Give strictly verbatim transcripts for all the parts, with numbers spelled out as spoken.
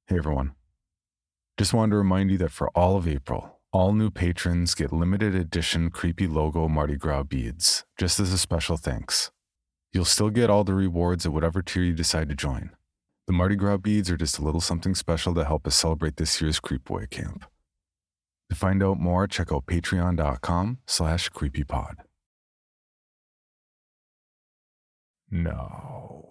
Hey everyone. Just wanted to remind you that for all of April, all new patrons get limited edition creepy logo Mardi Gras beads, just as a special thanks. You'll still get all the rewards at whatever tier you decide to join. The Mardi Gras beads are just a little something special to help us celebrate this year's Creepaway Camp. To find out more, check out patreon.com slash creepypod. No.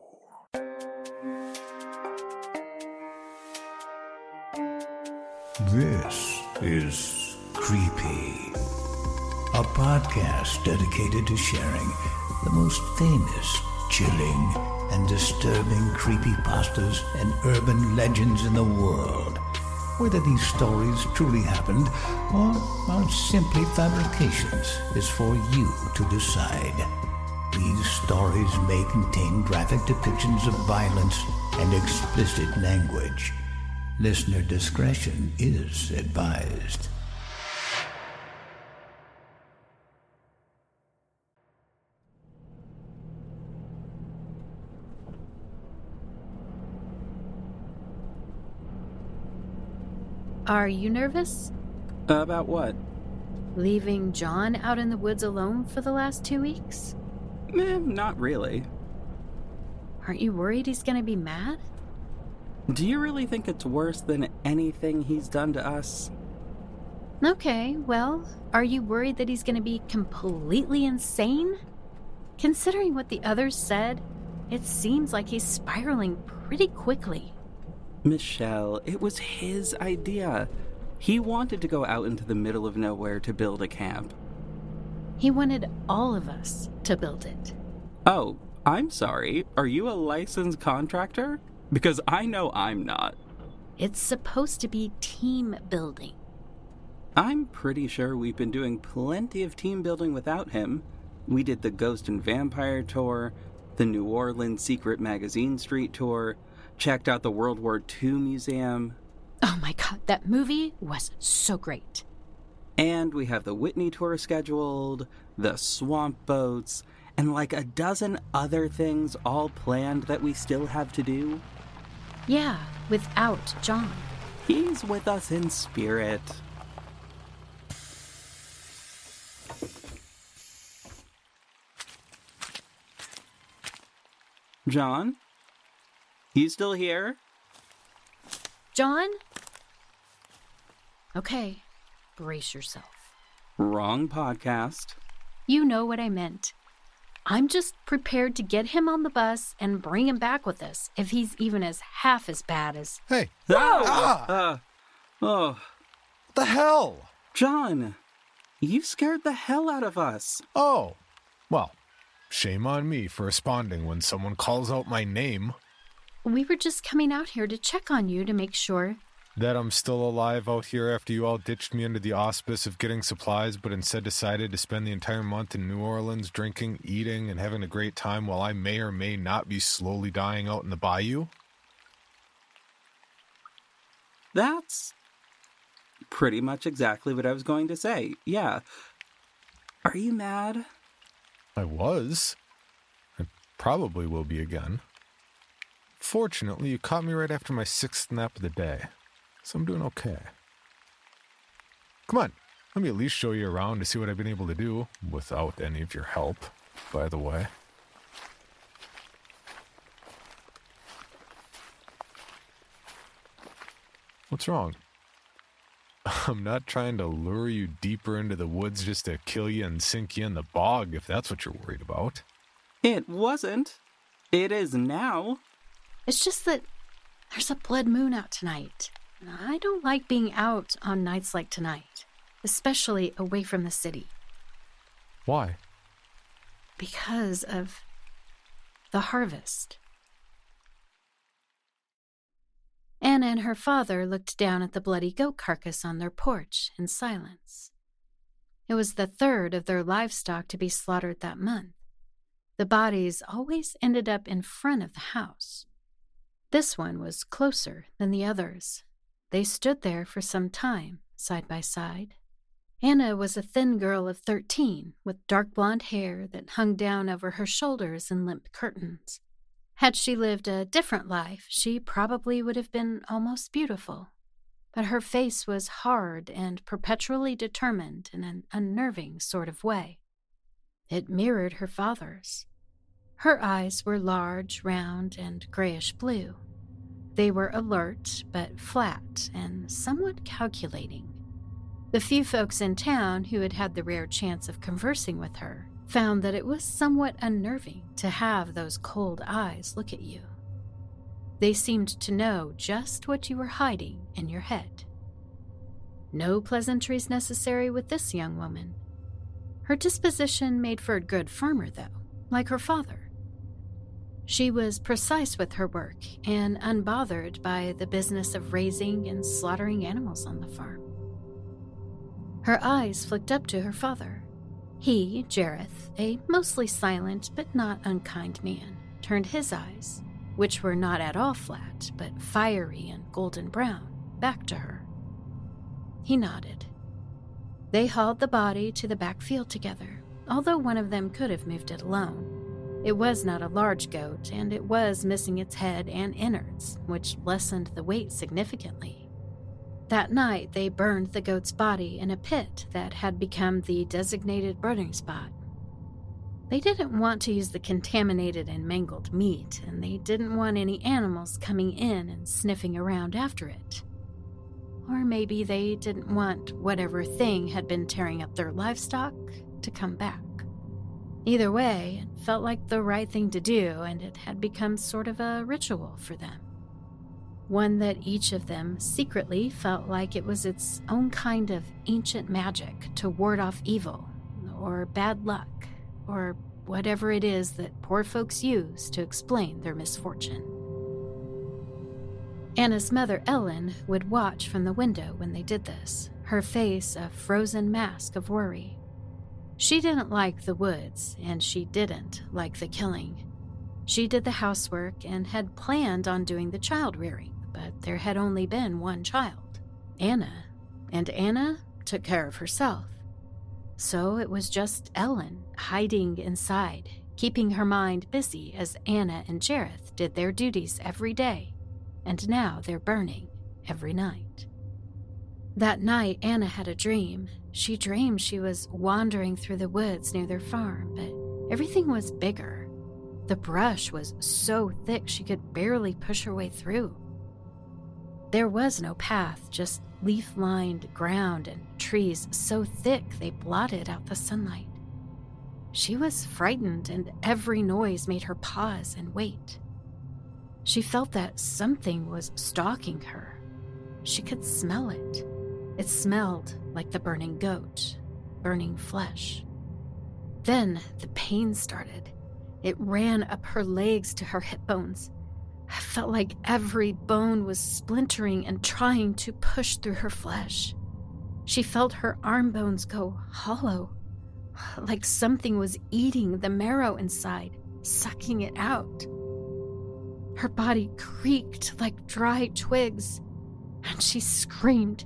This is Creepy, a podcast dedicated to sharing the most famous, chilling, and disturbing creepypastas and urban legends in the world. Whether these stories truly happened or are simply fabrications is for you to decide. These stories may contain graphic depictions of violence and explicit language. Listener discretion is advised. Are you nervous? About what? Leaving John out in the woods alone for the last two weeks? Eh, not really. Aren't you worried he's gonna be mad? Do you really think it's worse than anything he's done to us? Okay, well, are you worried that he's gonna be completely insane? Considering what the others said, it seems like he's spiraling pretty quickly. Michelle, it was his idea. He wanted to go out into the middle of nowhere to build a camp. He wanted all of us to build it. Oh, I'm sorry. Are you a licensed contractor? Because I know I'm not. It's supposed to be team building. I'm pretty sure we've been doing plenty of team building without him. We did the Ghost and Vampire tour, the New Orleans Secret Magazine Street tour, checked out the World War Two museum. Oh my god, that movie was so great. And we have the Whitney tour scheduled, the swamp boats, and like a dozen other things all planned that we still have to do. Yeah, without John. He's with us in spirit. John? You still here? John? Okay, brace yourself. Wrong podcast. You know what I meant. I'm just prepared to get him on the bus and bring him back with us if he's even as half as bad as... Hey. Ah! Ah! Uh, oh. What the hell? John, you scared the hell out of us. Oh. Well, shame on me for responding when someone calls out my name. We were just coming out here to check on you to make sure... That I'm still alive out here after you all ditched me under the auspice of getting supplies, but instead decided to spend the entire month in New Orleans drinking, eating, and having a great time while I may or may not be slowly dying out in the bayou? That's pretty much exactly what I was going to say. Yeah. Are you mad? I was. I probably will be again. Fortunately, you caught me right after my sixth nap of the day. So I'm doing okay. Come on, let me at least show you around to see what I've been able to do, without any of your help, by the way. What's wrong? I'm not trying to lure you deeper into the woods just to kill you and sink you in the bog, if that's what you're worried about. It wasn't. It is now. It's just that there's a blood moon out tonight. I don't like being out on nights like tonight, especially away from the city. Why? Because of the harvest. Anna and her father looked down at the bloody goat carcass on their porch in silence. It was the third of their livestock to be slaughtered that month. The bodies always ended up in front of the house. This one was closer than the others. They stood there for some time, side by side. Anna was a thin girl of thirteen, with dark blonde hair that hung down over her shoulders in limp curtains. Had she lived a different life, she probably would have been almost beautiful. But her face was hard and perpetually determined in an unnerving sort of way. It mirrored her father's. Her eyes were large, round, and grayish blue. They were alert, but flat and somewhat calculating. The few folks in town who had had the rare chance of conversing with her found that it was somewhat unnerving to have those cold eyes look at you. They seemed to know just what you were hiding in your head. No pleasantries necessary with this young woman. Her disposition made for a good farmer, though, like her father. She was precise with her work and unbothered by the business of raising and slaughtering animals on the farm. Her eyes flicked up to her father. He, Jareth, a mostly silent but not unkind man, turned his eyes, which were not at all flat but fiery and golden brown, back to her. He nodded. They hauled the body to the back field together, although one of them could have moved it alone. It was not a large goat, and it was missing its head and innards, which lessened the weight significantly. That night, they burned the goat's body in a pit that had become the designated burning spot. They didn't want to use the contaminated and mangled meat, and they didn't want any animals coming in and sniffing around after it. Or maybe they didn't want whatever thing had been tearing up their livestock to come back. Either way, it felt like the right thing to do, and it had become sort of a ritual for them. One that each of them secretly felt like it was its own kind of ancient magic to ward off evil, or bad luck, or whatever it is that poor folks use to explain their misfortune. Anna's mother, Ellen, would watch from the window when they did this, her face a frozen mask of worry. She didn't like the woods, and she didn't like the killing. She did the housework and had planned on doing the child rearing, but there had only been one child, Anna, and Anna took care of herself. So it was just Ellen hiding inside, keeping her mind busy as Anna and Jareth did their duties every day, and now they're burning every night. That night, Anna had a dream. She dreamed she was wandering through the woods near their farm, but everything was bigger. The brush was so thick she could barely push her way through. There was no path, just leaf-lined ground and trees so thick they blotted out the sunlight. She was frightened, and every noise made her pause and wait. She felt that something was stalking her. She could smell it. It smelled like the burning goat, burning flesh. Then the pain started. It ran up her legs to her hip bones. I felt like every bone was splintering and trying to push through her flesh. She felt her arm bones go hollow, like something was eating the marrow inside, sucking it out. Her body creaked like dry twigs, and she screamed.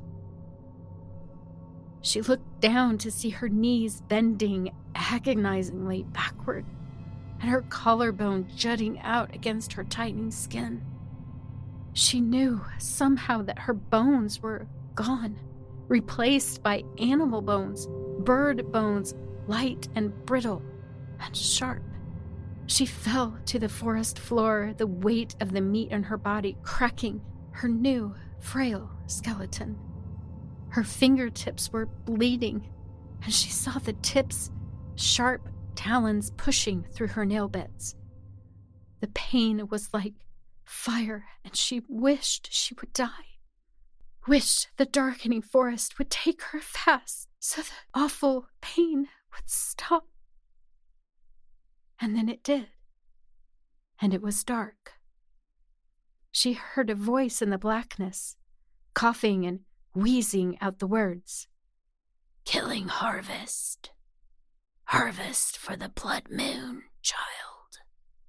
She looked down to see her knees bending agonizingly backward, and her collarbone jutting out against her tightening skin. She knew somehow that her bones were gone, replaced by animal bones, bird bones, light and brittle and sharp. She fell to the forest floor, the weight of the meat in her body cracking her new, frail skeleton. Her fingertips were bleeding, and she saw the tips, sharp talons pushing through her nail beds. The pain was like fire, and she wished she would die. Wished the darkening forest would take her fast so the awful pain would stop. And then it did, and it was dark. She heard a voice in the blackness, coughing and wheezing out the words. "Killing harvest. Harvest for the blood moon, child."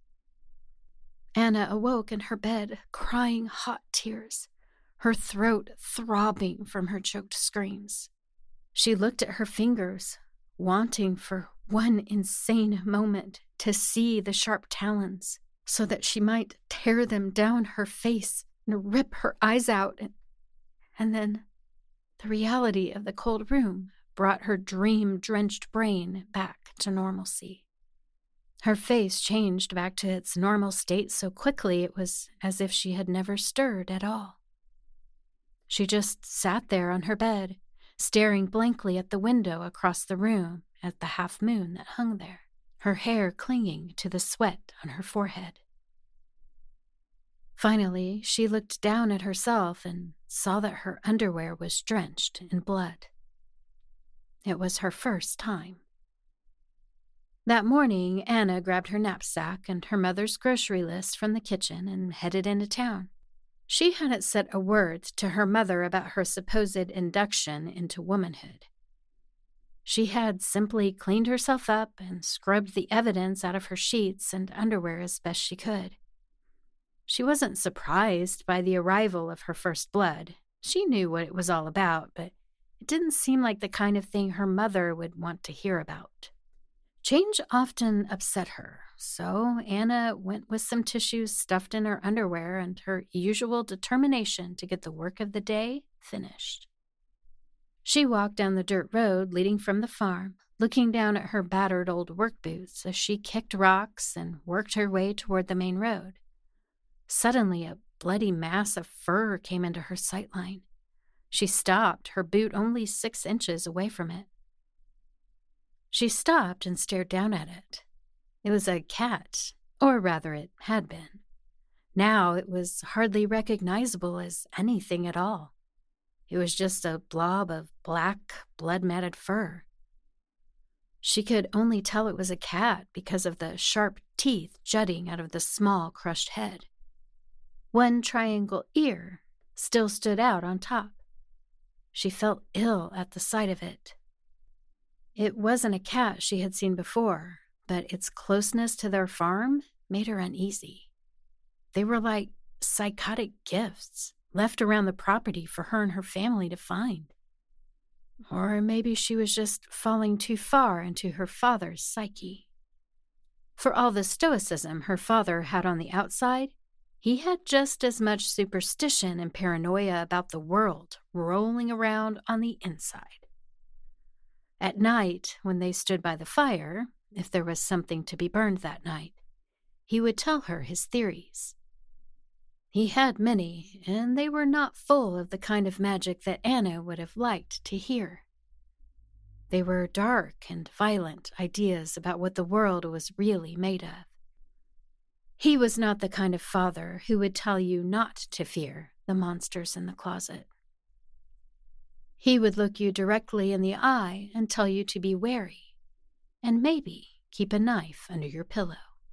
Anna awoke in her bed, crying hot tears, her throat throbbing from her choked screams. She looked at her fingers, wanting for one insane moment to see the sharp talons, so that she might tear them down her face and rip her eyes out. And, and then the reality of the cold room brought her dream-drenched brain back to normalcy. Her face changed back to its normal state so quickly it was as if she had never stirred at all. She just sat there on her bed, staring blankly at the window across the room at the half moon that hung there, her hair clinging to the sweat on her forehead. Finally, she looked down at herself and saw that her underwear was drenched in blood. It was her first time. That morning, Anna grabbed her knapsack and her mother's grocery list from the kitchen and headed into town. She hadn't said a word to her mother about her supposed induction into womanhood. She had simply cleaned herself up and scrubbed the evidence out of her sheets and underwear as best she could. She wasn't surprised by the arrival of her first blood. She knew what it was all about, but it didn't seem like the kind of thing her mother would want to hear about. Change often upset her, so Anna went with some tissues stuffed in her underwear and her usual determination to get the work of the day finished. She walked down the dirt road leading from the farm, looking down at her battered old work boots as she kicked rocks and worked her way toward the main road. Suddenly, a bloody mass of fur came into her sightline. She stopped, her boot only six inches away from it. She stopped and stared down at it. It was a cat, or rather it had been. Now it was hardly recognizable as anything at all. It was just a blob of black, blood-matted fur. She could only tell it was a cat because of the sharp teeth jutting out of the small, crushed head. One triangle ear still stood out on top. She felt ill at the sight of it. It wasn't a cat she had seen before, but its closeness to their farm made her uneasy. They were like psychotic gifts left around the property for her and her family to find. Or maybe she was just falling too far into her father's psyche. For all the stoicism her father had on the outside, he had just as much superstition and paranoia about the world rolling around on the inside. At night, when they stood by the fire, if there was something to be burned that night, he would tell her his theories. He had many, and they were not full of the kind of magic that Anna would have liked to hear. They were dark and violent ideas about what the world was really made of. He was not the kind of father who would tell you not to fear the monsters in the closet. He would look you directly in the eye and tell you to be wary, and maybe keep a knife under your pillow.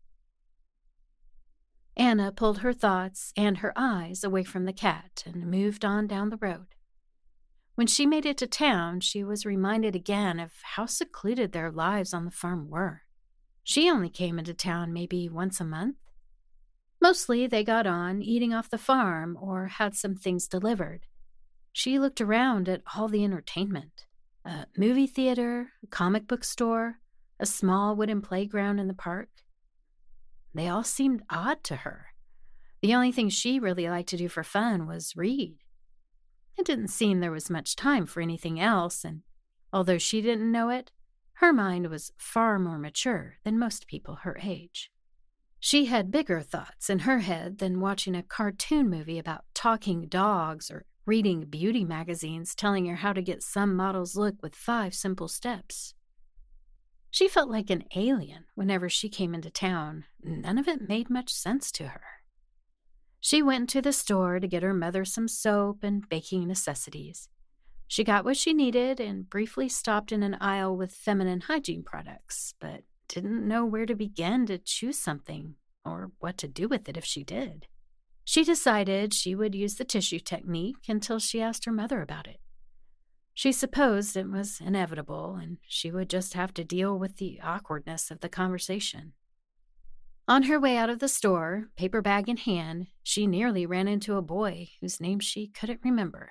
Anna pulled her thoughts and her eyes away from the cat and moved on down the road. When she made it to town, she was reminded again of how secluded their lives on the farm were. She only came into town maybe once a month. Mostly they got on eating off the farm or had some things delivered. She looked around at all the entertainment. A movie theater, a comic book store, a small wooden playground in the park. They all seemed odd to her. The only thing she really liked to do for fun was read. It didn't seem there was much time for anything else, and although she didn't know it, her mind was far more mature than most people her age. She had bigger thoughts in her head than watching a cartoon movie about talking dogs or reading beauty magazines telling her how to get some model's look with five simple steps. She felt like an alien whenever she came into town. None of it made much sense to her. She went to the store to get her mother some soap and baking necessities. She got what she needed and briefly stopped in an aisle with feminine hygiene products, but didn't know where to begin to choose something or what to do with it if she did. She decided she would use the tissue technique until she asked her mother about it. She supposed it was inevitable and she would just have to deal with the awkwardness of the conversation. On her way out of the store, paper bag in hand, she nearly ran into a boy whose name she couldn't remember.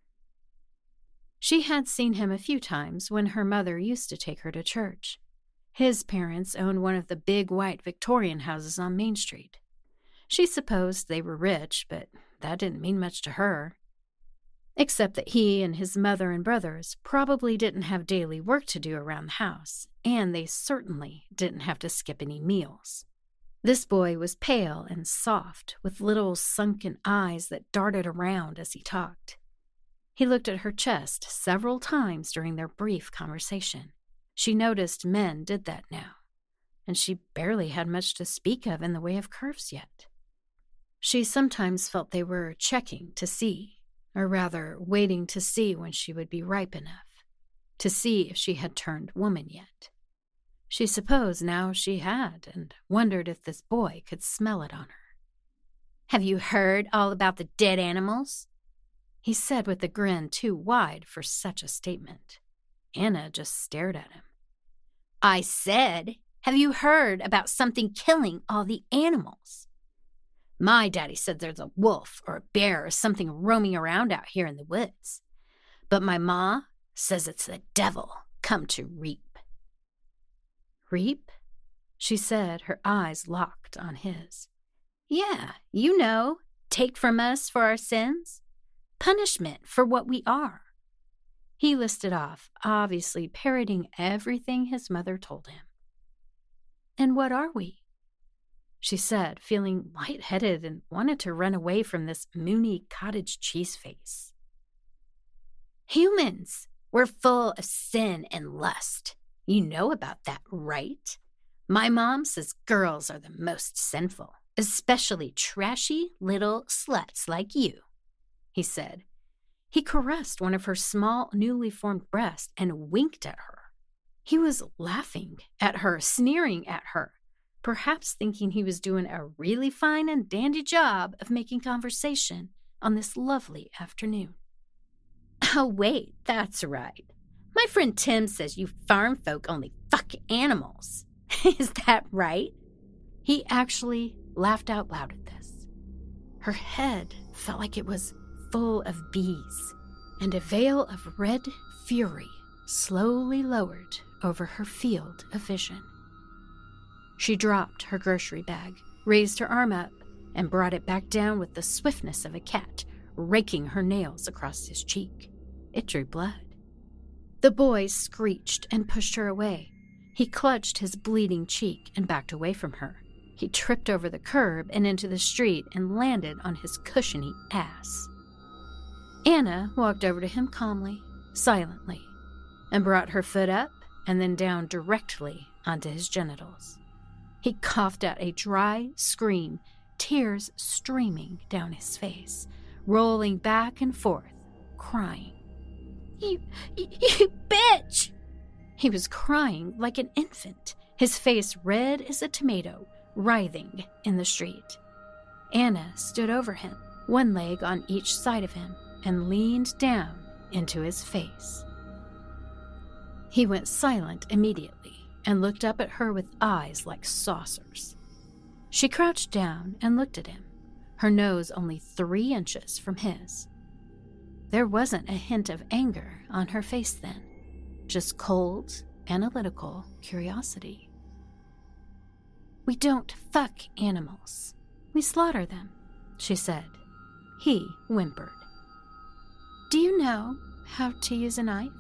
She had seen him a few times when her mother used to take her to church. His parents owned one of the big white Victorian houses on Main Street. She supposed they were rich, but that didn't mean much to her. Except that he and his mother and brothers probably didn't have daily work to do around the house, and they certainly didn't have to skip any meals. This boy was pale and soft, with little sunken eyes that darted around as he talked. He looked at her chest several times during their brief conversation. She noticed men did that now, and she barely had much to speak of in the way of curves yet. She sometimes felt they were checking to see, or rather waiting to see when she would be ripe enough, to see if she had turned woman yet. She supposed now she had, and wondered if this boy could smell it on her. "Have you heard all about the dead animals?" he said with a grin too wide for such a statement. Anna just stared at him. "I said, have you heard about something killing all the animals? My daddy said there's a wolf or a bear or something roaming around out here in the woods. But my ma says it's the devil come to reap." "Reap?" she said, her eyes locked on his. "Yeah, you know, take from us for our sins. Punishment for what we are." He listed off, obviously parroting everything his mother told him. "And what are we?" she said, feeling lightheaded and wanted to run away from this moony cottage cheese face. "Humans. We're full of sin and lust. You know about that, right? My mom says girls are the most sinful, especially trashy little sluts like you," he said. He caressed one of her small, newly formed breasts and winked at her. He was laughing at her, sneering at her, perhaps thinking he was doing a really fine and dandy job of making conversation on this lovely afternoon. "Oh, wait, that's right. My friend Tim says you farm folk only fuck animals. Is that right?" He actually laughed out loud at this. Her head felt like it was full of bees, and a veil of red fury slowly lowered over her field of vision. She dropped her grocery bag, raised her arm up, and brought it back down with the swiftness of a cat, raking her nails across his cheek. It drew blood. The boy screeched and pushed her away. He clutched his bleeding cheek and backed away from her. He tripped over the curb and into the street and landed on his cushiony ass. Anna walked over to him calmly, silently, and brought her foot up and then down directly onto his genitals. He coughed out a dry scream, tears streaming down his face, rolling back and forth, crying. You, you, you bitch! He was crying like an infant, his face red as a tomato, writhing in the street. Anna stood over him, one leg on each side of him, and leaned down into his face. He went silent immediately and looked up at her with eyes like saucers. She crouched down and looked at him, her nose only three inches from his. There wasn't a hint of anger on her face then, just cold, analytical curiosity. "We don't fuck animals. We slaughter them," she said. He whimpered. "Do you know how to use a knife?"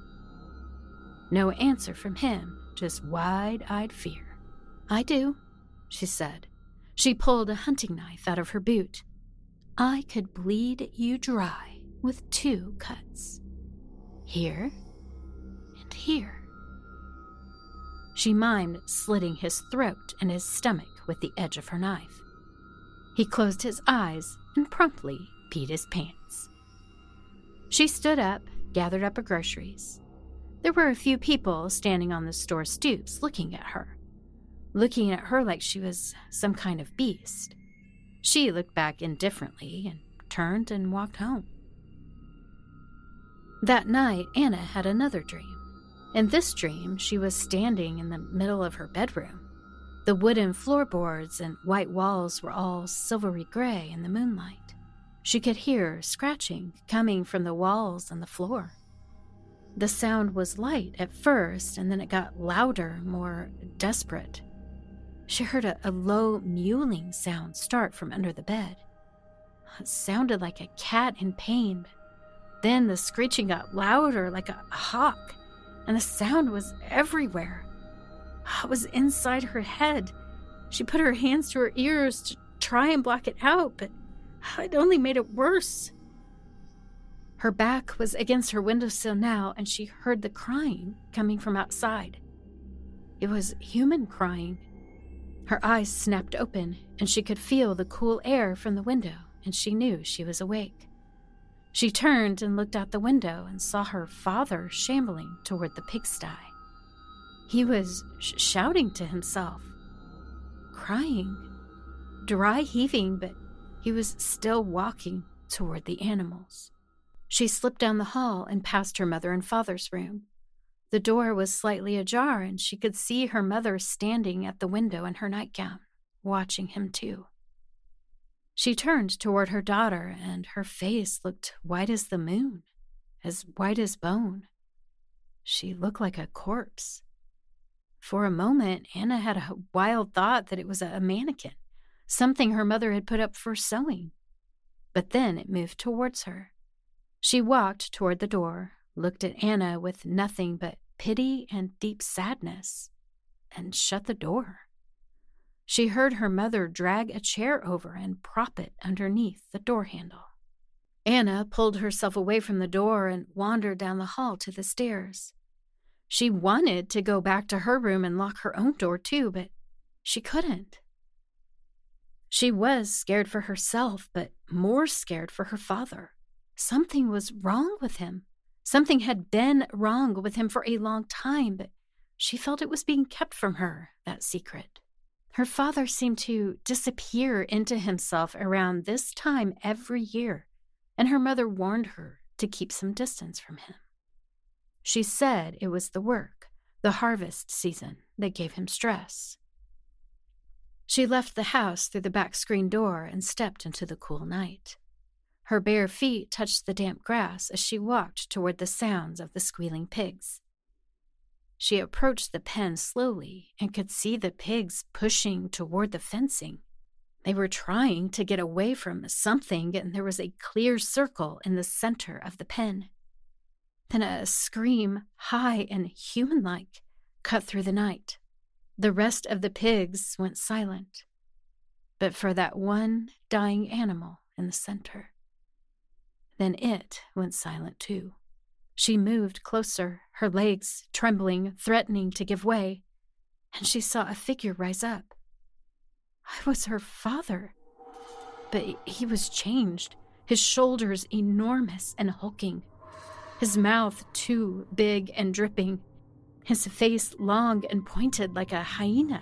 No answer from him, just wide-eyed fear. "I do," she said. She pulled a hunting knife out of her boot. "I could bleed you dry with two cuts. Here and here." She mimed slitting his throat and his stomach with the edge of her knife. He closed his eyes and promptly peed his pants. She stood up, gathered up her groceries. There were a few people standing on the store stoops looking at her, looking at her like she was some kind of beast. She looked back indifferently and turned and walked home. That night, Anna had another dream. In this dream, she was standing in the middle of her bedroom. The wooden floorboards and white walls were all silvery gray in the moonlight. She could hear scratching coming from the walls and the floor. The sound was light at first, and then it got louder, more desperate. She heard a, a low mewling sound start from under the bed. It sounded like a cat in pain. Then the screeching got louder, like a hawk, and the sound was everywhere. It was inside her head. She put her hands to her ears to try and block it out, but it only made it worse. Her back was against her windowsill now, and she heard the crying coming from outside. It was human crying. Her eyes snapped open, and she could feel the cool air from the window, and she knew she was awake. She turned and looked out the window and saw her father shambling toward the pigsty. He was sh- shouting to himself, crying, dry heaving, but he was still walking toward the animals. She slipped down the hall and passed her mother and father's room. The door was slightly ajar, and she could see her mother standing at the window in her nightgown, watching him too. She turned toward her daughter, and her face looked white as the moon, as white as bone. She looked like a corpse. For a moment, Anna had a wild thought that it was a mannequin, something her mother had put up for sewing. But then it moved towards her. She walked toward the door, looked at Anna with nothing but pity and deep sadness, and shut the door. She heard her mother drag a chair over and prop it underneath the door handle. Anna pulled herself away from the door and wandered down the hall to the stairs. She wanted to go back to her room and lock her own door too, but she couldn't. She was scared for herself, but more scared for her father. Something was wrong with him. Something had been wrong with him for a long time, but she felt it was being kept from her, that secret. Her father seemed to disappear into himself around this time every year, and her mother warned her to keep some distance from him. She said it was the work, the harvest season, that gave him stress. She left the house through the back screen door and stepped into the cool night. Her bare feet touched the damp grass as she walked toward the sounds of the squealing pigs. She approached the pen slowly and could see the pigs pushing toward the fencing. They were trying to get away from something, and there was a clear circle in the center of the pen. Then a scream, high and human-like, cut through the night. The rest of the pigs went silent, but for that one dying animal in the center. Then it went silent too. She moved closer, her legs trembling, threatening to give way, and she saw a figure rise up. I was her father, but he was changed, his shoulders enormous and hulking, his mouth too big and dripping, his face long and pointed like a hyena.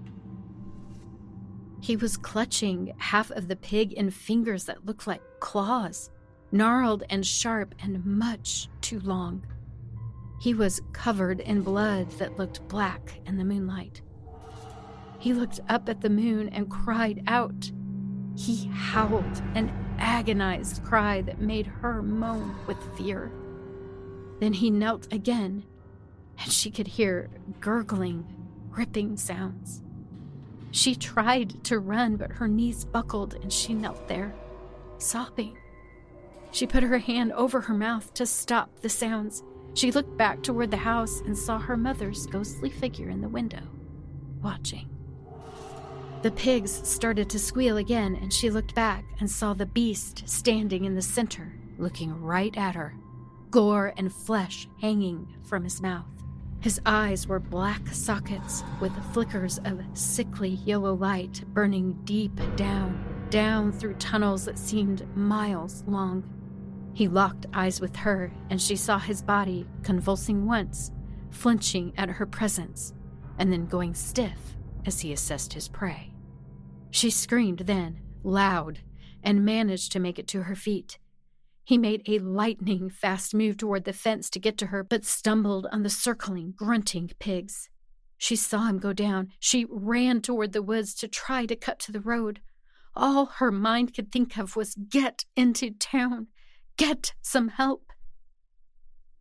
He was clutching half of the pig in fingers that looked like claws, gnarled and sharp and much too long. He was covered in blood that looked black in the moonlight. He looked up at the moon and cried out. He howled an agonized cry that made her moan with fear. Then he knelt again, and she could hear gurgling, ripping sounds. She tried to run, but her knees buckled and she knelt there, sobbing. She put her hand over her mouth to stop the sounds. She looked back toward the house and saw her mother's ghostly figure in the window, watching. The pigs started to squeal again, and she looked back and saw the beast standing in the center, looking right at her, gore and flesh hanging from his mouth. His eyes were black sockets with flickers of sickly yellow light burning deep down, down through tunnels that seemed miles long. He locked eyes with her, and she saw his body convulsing once, flinching at her presence, and then going stiff as he assessed his prey. She screamed then, loud, and managed to make it to her feet. He made a lightning-fast move toward the fence to get to her, but stumbled on the circling, grunting pigs. She saw him go down. She ran toward the woods to try to cut to the road. All her mind could think of was get into town. Get some help.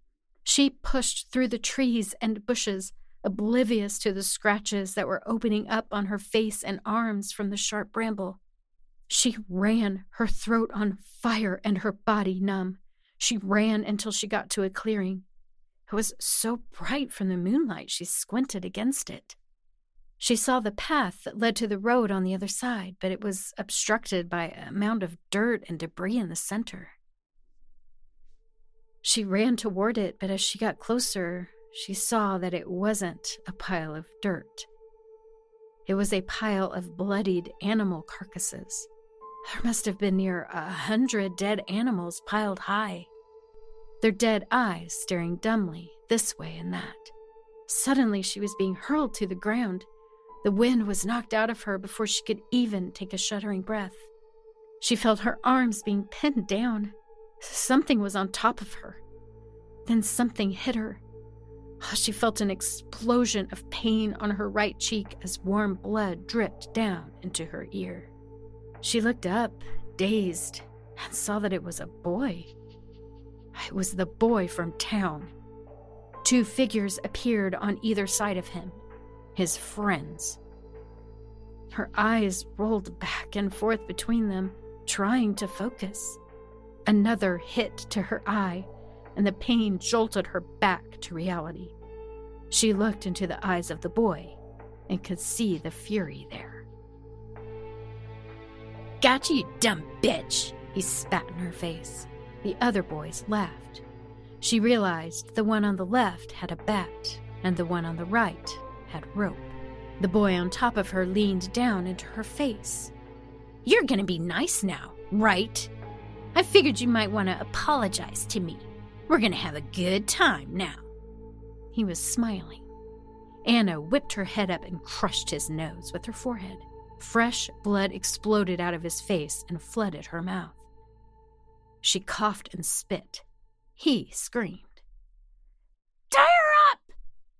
She pushed through the trees and bushes, oblivious to the scratches that were opening up on her face and arms from the sharp bramble. She ran, her throat on fire and her body numb. She ran until she got to a clearing. It was so bright from the moonlight she squinted against it. She saw the path that led to the road on the other side, but it was obstructed by a mound of dirt and debris in the center. She ran toward it, but as she got closer, she saw that it wasn't a pile of dirt. It was a pile of bloodied animal carcasses. There must have been near a hundred dead animals piled high, their dead eyes staring dumbly this way and that. Suddenly, she was being hurled to the ground. The wind was knocked out of her before she could even take a shuddering breath. She felt her arms being pinned down. Something was on top of her. Then something hit her. She felt an explosion of pain on her right cheek as warm blood dripped down into her ear. She looked up, dazed, and saw that it was a boy. It was the boy from town. Two figures appeared on either side of him, his friends. Her eyes rolled back and forth between them, trying to focus. Another hit to her eye, and the pain jolted her back to reality. She looked into the eyes of the boy and could see the fury there. "Gotcha, you dumb bitch," he spat in her face. The other boys laughed. She realized the one on the left had a bat, and the one on the right had rope. The boy on top of her leaned down into her face. "You're gonna be nice now, right? I figured you might want to apologize to me. We're gonna have a good time now." He was smiling. Anna whipped her head up and crushed his nose with her forehead. Fresh blood exploded out of his face and flooded her mouth. She coughed and spit. He screamed. "Tie her up!"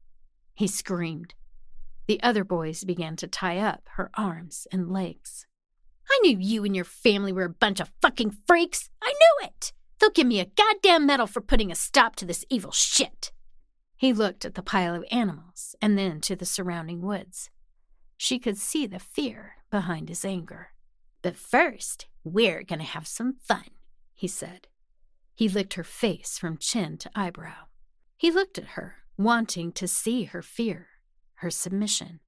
he screamed. The other boys began to tie up her arms and legs. "I knew you and your family were a bunch of fucking freaks. I knew it! They'll give me a goddamn medal for putting a stop to this evil shit." He looked at the pile of animals and then to the surrounding woods. She could see the fear behind his anger. "But first, we're gonna have some fun," he said. He licked her face from chin to eyebrow. He looked at her, wanting to see her fear, her submission.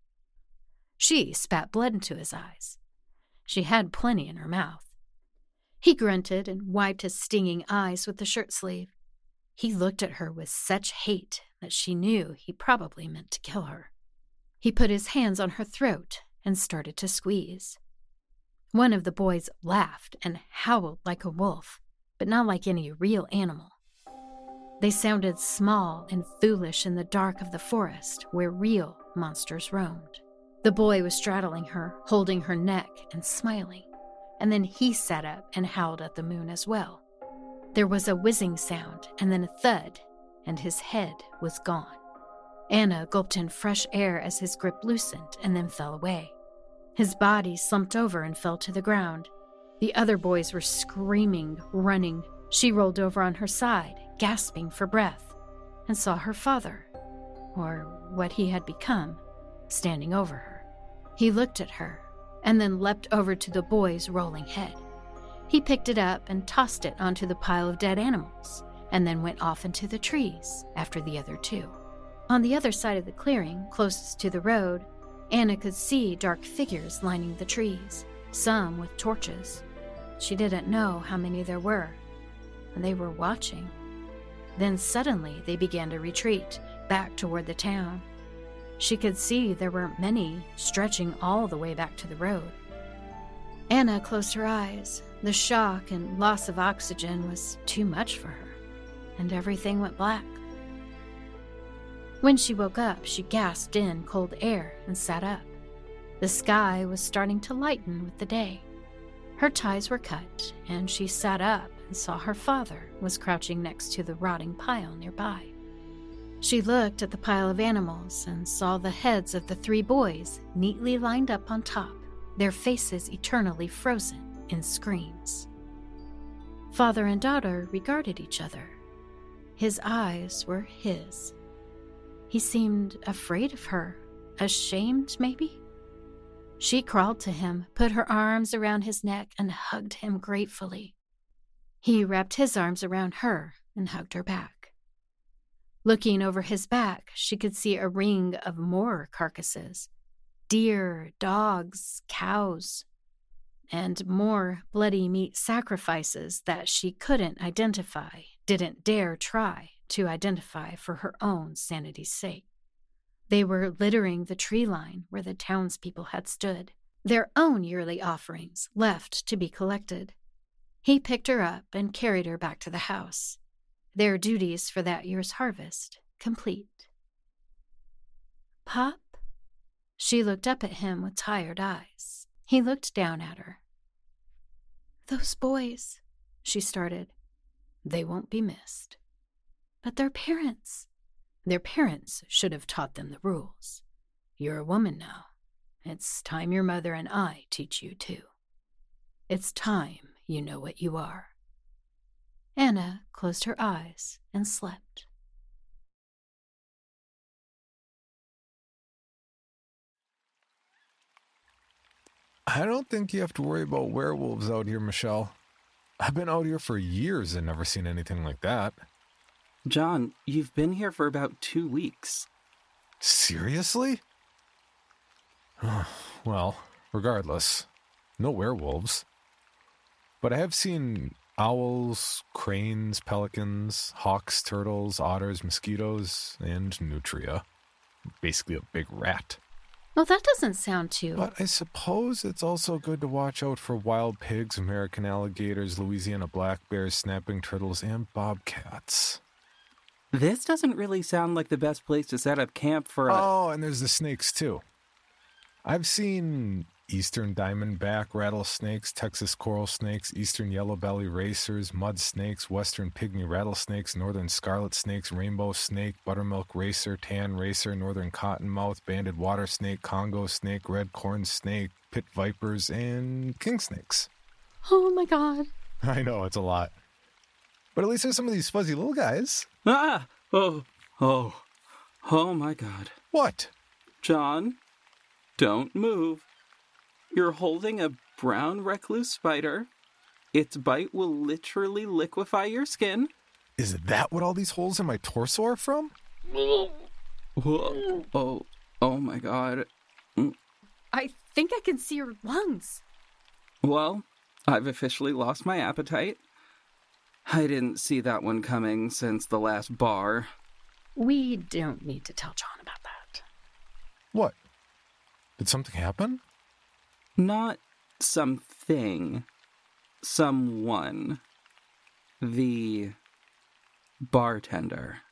She spat blood into his eyes. She had plenty in her mouth. He grunted and wiped his stinging eyes with the shirt sleeve. He looked at her with such hate that she knew he probably meant to kill her. He put his hands on her throat and started to squeeze. One of the boys laughed and howled like a wolf, but not like any real animal. They sounded small and foolish in the dark of the forest where real monsters roamed. The boy was straddling her, holding her neck and smiling, and then he sat up and howled at the moon as well. There was a whizzing sound and then a thud, and his head was gone. Anna gulped in fresh air as his grip loosened and then fell away. His body slumped over and fell to the ground. The other boys were screaming, running. She rolled over on her side, gasping for breath, and saw her father, or what he had become, standing over her. He looked at her, and then leapt over to the boy's rolling head. He picked it up and tossed it onto the pile of dead animals, and then went off into the trees after the other two. On the other side of the clearing, closest to the road, Anna could see dark figures lining the trees, some with torches. She didn't know how many there were, and they were watching. Then suddenly they began to retreat back toward the town. She could see there were many stretching all the way back to the road. Anna closed her eyes. The shock and loss of oxygen was too much for her, and everything went black. When she woke up, she gasped in cold air and sat up. The sky was starting to lighten with the day. Her ties were cut, and she sat up and saw her father was crouching next to the rotting pile nearby. She looked at the pile of animals and saw the heads of the three boys neatly lined up on top, their faces eternally frozen in screams. Father and daughter regarded each other. His eyes were his. He seemed afraid of her, ashamed maybe. She crawled to him, put her arms around his neck, and hugged him gratefully. He wrapped his arms around her and hugged her back. Looking over his back, she could see a ring of more carcasses. Deer, dogs, cows, and more bloody meat sacrifices that she couldn't identify, didn't dare try to identify for her own sanity's sake. They were littering the tree line where the townspeople had stood, their own yearly offerings left to be collected. He picked her up and carried her back to the house, their duties for that year's harvest complete. "Pop?" She looked up at him with tired eyes. He looked down at her. "Those boys," she started. "They won't be missed." "But their parents." "Their parents should have taught them the rules. You're a woman now. It's time your mother and I teach you too. It's time you know what you are." Anna closed her eyes and slept. I don't think you have to worry about werewolves out here, Michelle. I've been out here for years and never seen anything like that. John, you've been here for about two weeks. Seriously? Well, regardless, no werewolves. But I have seen owls, cranes, pelicans, hawks, turtles, otters, mosquitoes, and nutria. Basically a big rat. Well, that doesn't sound too... But I suppose it's also good to watch out for wild pigs, American alligators, Louisiana black bears, snapping turtles, and bobcats. This doesn't really sound like the best place to set up camp for a... Oh, and there's the snakes, too. I've seen eastern diamondback rattlesnakes, Texas coral snakes, eastern yellow belly racers, mud snakes, western pygmy rattlesnakes, northern scarlet snakes, rainbow snake, buttermilk racer, tan racer, northern cottonmouth, banded water snake, Congo snake, red corn snake, pit vipers, and king snakes. Oh my God. I know, it's a lot. But at least there's some of these fuzzy little guys. Ah! Oh, oh, oh my God. What? John, don't move. You're holding a brown recluse spider. Its bite will literally liquefy your skin. Is that what all these holes in my torso are from? Whoa. Oh, oh my God. I think I can see your lungs. Well, I've officially lost my appetite. I didn't see that one coming since the last bar. We don't need to tell John about that. What? Did something happen? Not something. Someone. The bartender.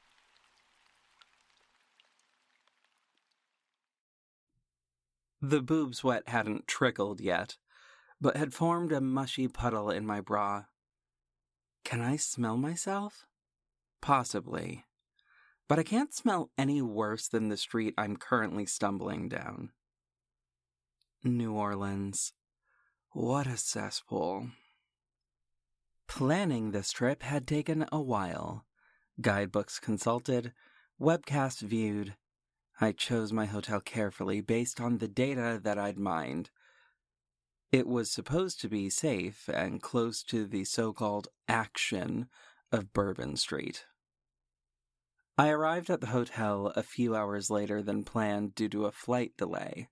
The boob sweat hadn't trickled yet, but had formed a mushy puddle in my bra. Can I smell myself? Possibly. But I can't smell any worse than the street I'm currently stumbling down. New Orleans. What a cesspool. Planning this trip had taken a while. Guidebooks consulted, webcasts viewed. I chose my hotel carefully based on the data that I'd mined. It was supposed to be safe and close to the so-called action of Bourbon Street. I arrived at the hotel a few hours later than planned due to a flight delay.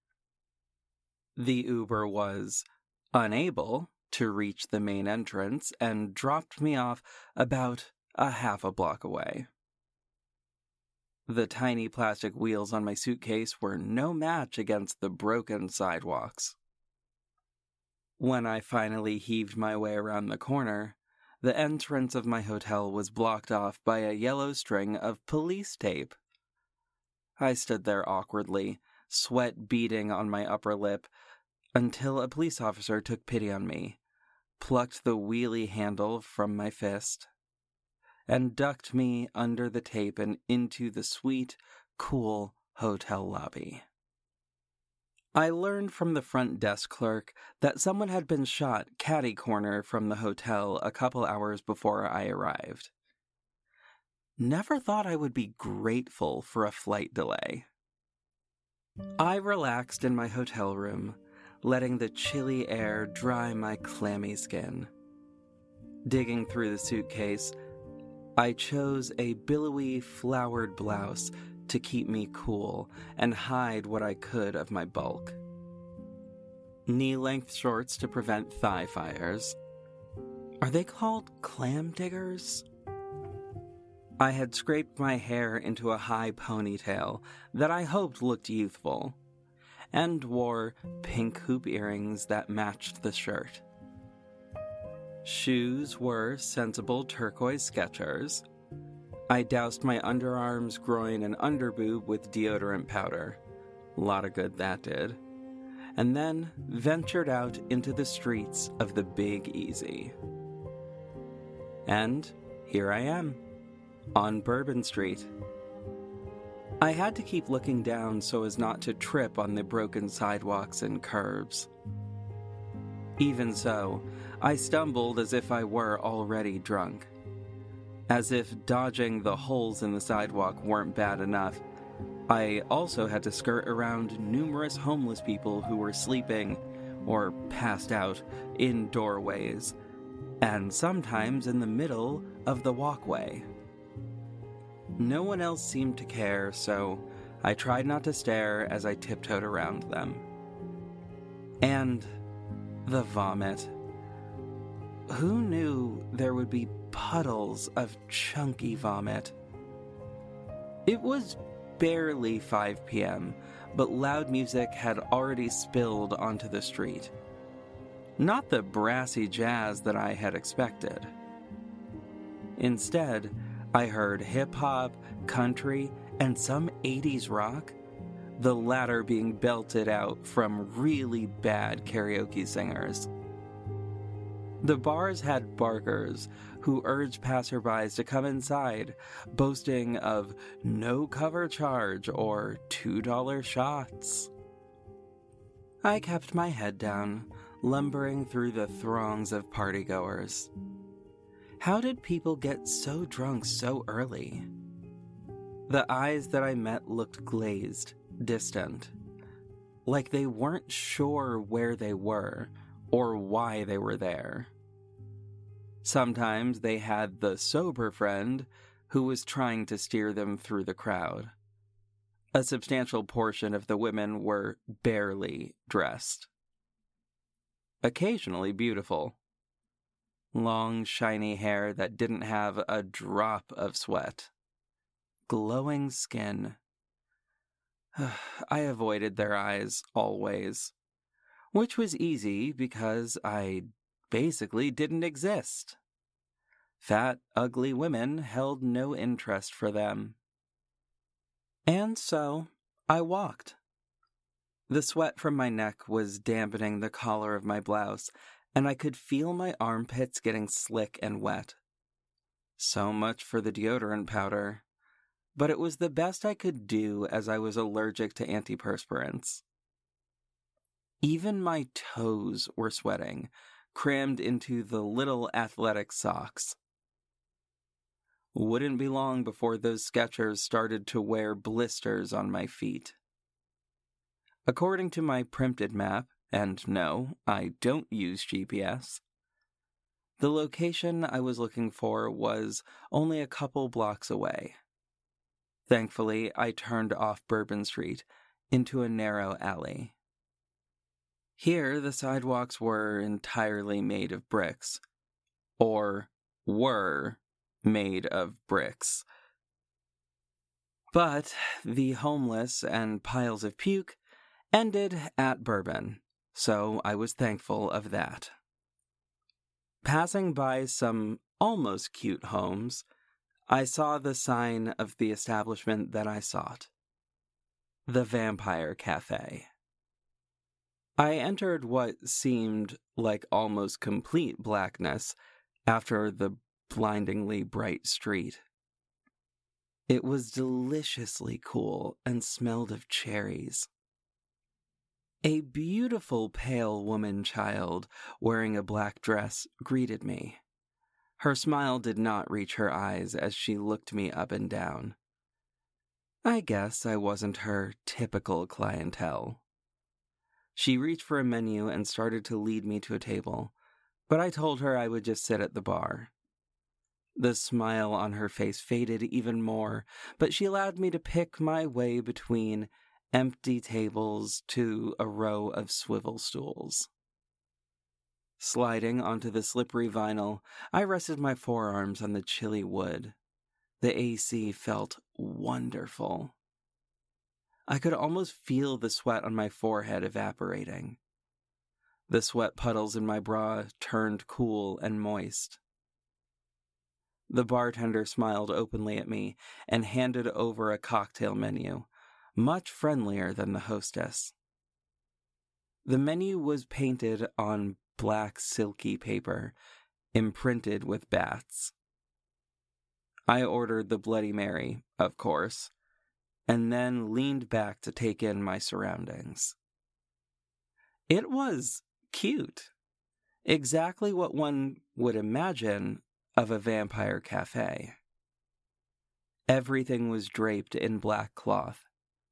The Uber was unable to reach the main entrance and dropped me off about a half a block away. The tiny plastic wheels on my suitcase were no match against the broken sidewalks. When I finally heaved my way around the corner, the entrance of my hotel was blocked off by a yellow string of police tape. I stood there awkwardly, sweat beading on my upper lip, until a police officer took pity on me, plucked the wheelie handle from my fist, and ducked me under the tape and into the sweet, cool hotel lobby. I learned from the front desk clerk that someone had been shot catty-corner from the hotel a couple hours before I arrived. never thought I would be grateful for a flight delay. I relaxed in my hotel room, letting the chilly air dry my clammy skin. Digging through the suitcase, I chose a billowy flowered blouse to keep me cool and hide what I could of my bulk. Knee-length shorts to prevent thigh fires. Are they called clam diggers? I had scraped my hair into a high ponytail that I hoped looked youthful, and wore pink hoop earrings that matched the shirt. Shoes were sensible turquoise Skechers. I doused my underarms, groin, and underboob with deodorant powder. A lot of good that did. And then ventured out into the streets of the Big Easy. And here I am, on Bourbon Street. I had to keep looking down so as not to trip on the broken sidewalks and curbs. Even so, I stumbled as if I were already drunk. As if dodging the holes in the sidewalk weren't bad enough, I also had to skirt around numerous homeless people who were sleeping or passed out in doorways, and sometimes in the middle of the walkway. No one else seemed to care, so I tried not to stare as I tiptoed around them. And the vomit. Who knew there would be puddles of chunky vomit? It was barely five p.m., but loud music had already spilled onto the street. Not the brassy jazz that I had expected. Instead, I heard hip-hop, country, and some eighties rock, the latter being belted out from really bad karaoke singers. The bars had barkers who urged passerbys to come inside, boasting of no cover charge or two dollar shots. I kept my head down, lumbering through the throngs of partygoers. How did people get so drunk so early? The eyes that I met looked glazed, distant, like they weren't sure where they were or why they were there. Sometimes they had the sober friend who was trying to steer them through the crowd. A substantial portion of the women were barely dressed. Occasionally beautiful. Long, shiny hair that didn't have a drop of sweat. Glowing skin. I avoided their eyes always, which was easy because I basically didn't exist. Fat, ugly women held no interest for them. And so, I walked. The sweat from my neck was dampening the collar of my blouse, and I could feel my armpits getting slick and wet. So much for the deodorant powder, but it was the best I could do as I was allergic to antiperspirants. Even my toes were sweating, crammed into the little athletic socks. Wouldn't be long before those Skechers started to wear blisters on my feet. According to my printed map, and no, I don't use G P S, the location I was looking for was only a couple blocks away. Thankfully, I turned off Bourbon Street into a narrow alley. Here, the sidewalks were entirely made of bricks. Or were made of bricks. But the homeless and piles of puke ended at Bourbon, so I was thankful of that. Passing by some almost cute homes, I saw the sign of the establishment that I sought. The Vampire Cafe. I entered what seemed like almost complete blackness after the blindingly bright street. It was deliciously cool and smelled of cherries. A beautiful pale woman child wearing a black dress greeted me. Her smile did not reach her eyes as she looked me up and down. I guess I wasn't her typical clientele. She reached for a menu and started to lead me to a table, but I told her I would just sit at the bar. The smile on her face faded even more, but she allowed me to pick my way between empty tables to a row of swivel stools. Sliding onto the slippery vinyl, I rested my forearms on the chilly wood. The A C felt wonderful. I could almost feel the sweat on my forehead evaporating. The sweat puddles in my bra turned cool and moist. The bartender smiled openly at me and handed over a cocktail menu, much friendlier than the hostess. The menu was painted on black silky paper, imprinted with bats. I ordered the Bloody Mary, of course, and then leaned back to take in my surroundings. It was cute. Exactly what one would imagine of a vampire cafe. Everything was draped in black cloth.